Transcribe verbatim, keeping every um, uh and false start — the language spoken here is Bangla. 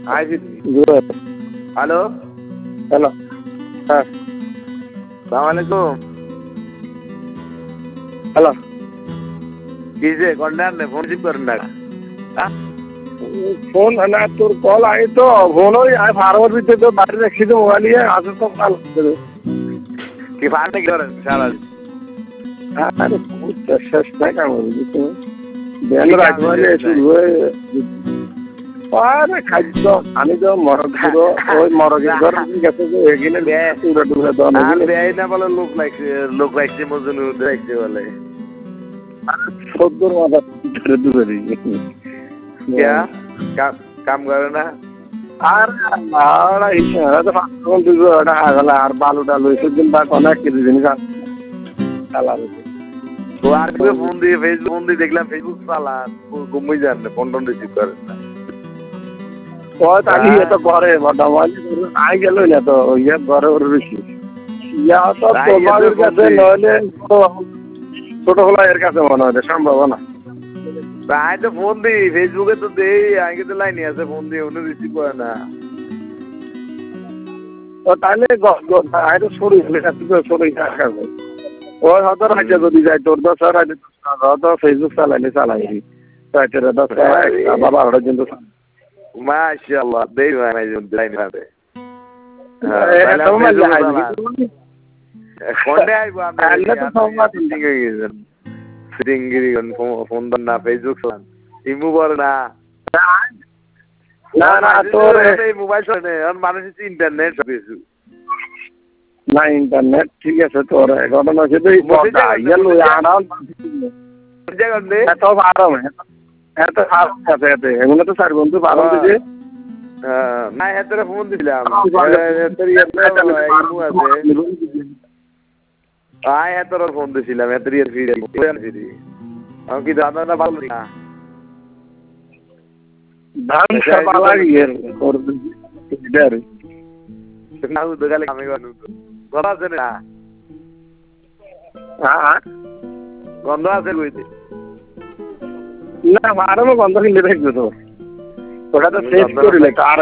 আইছি গুড হ্যালো হ্যালো হ্যাঁ সালাম আলাইকুম হ্যালো কি যে কন্ডান ফোন রিসিভ করেন না ফোন না তোর কল আই তো ফোন ওই ফার্মার ভিতরে তো বাইরে রাখছি তো মোবাইল নিয়ে আসে তো কাল কি ফার্মে কি করেন সারা আরে শেষ নাই কাম বুঝছো বেল রাখবারে শুরু হয়ে আরে খাদ্য আমি তো মরক পুরো ওই মরকের ঘর গেছে যে এখানে পুরো ডুবে দাও না বেই না বলে লোক লাগছে লোক লাগছে মজনু দেখছে বলে সত্তর মাথা ধরে ডুবে দিয়েছে क्या काम काम करे ना আর আর ইশারা তো ফাঁকন দিলো এটা আগলা আর বালু ডালু সেদিন বা কোন এক কেজি জিনিস চালা তো আর কি ফোন দিয়ে ফেসবুক ফোন দিয়ে দেখলাম ফেসবুক চালা ঘুমিয়ে যান না ফোন টোন রিসিভ করেন না ও তালি তো ঘরে বর্তমানে আই গেল না তো ইয়ে ঘরে ওর বেশি ইয়া তো তোমাদের কাছে নইলে ছোট হলা এর কাছে মনে হয় সম্ভব না আই তো ফোন দিই ফেসবুকে তো দেই আগে তো লাইনে আছে ফোন দিয়ে উনি রিসিভ করে না ও তাহলে আই তো সরি সরি কাছে ও হয়তো রাজ্য যদি যায় তোর দশ রাজ্য হয়তো ফেসবুক চালাইলে চালাই রাজ্যের দশ বাবা ওরা কিন্তু মাশাআল্লাহ দেই ভাই লাইনে আছে কোনটা আইবো আমি সিঙ্গিরি ফোন না ফেসবুক চালান ইমু বড় না না না তোর এই মোবাইল চলে আর মানুষ ইন্টারনেট সব কিছু না ইন্টারনেট ঠিক আছে তোর ঘটনা হচ্ছে তো ইয়েলো আনাল এত ভালো এত ভালো আছে এতে এগুলো তো চার বন্ধু ভালো দিছে না এত ফোন দিলাম এত ইমু আছে আই এত ফোন দিছিলাম এত রিয়ার ভিডিও ফিরি আমি কি দাদা না ভালো না দাম সব আলাদা ইয়ার করবে ইদার না তো গালে কামে গনু গন্ধ আছে না হ্যাঁ গন্ধ আছে কইতে না আরো গন্ধ কিনলে দেখবে তো ওটা তো সেভ করিলে আর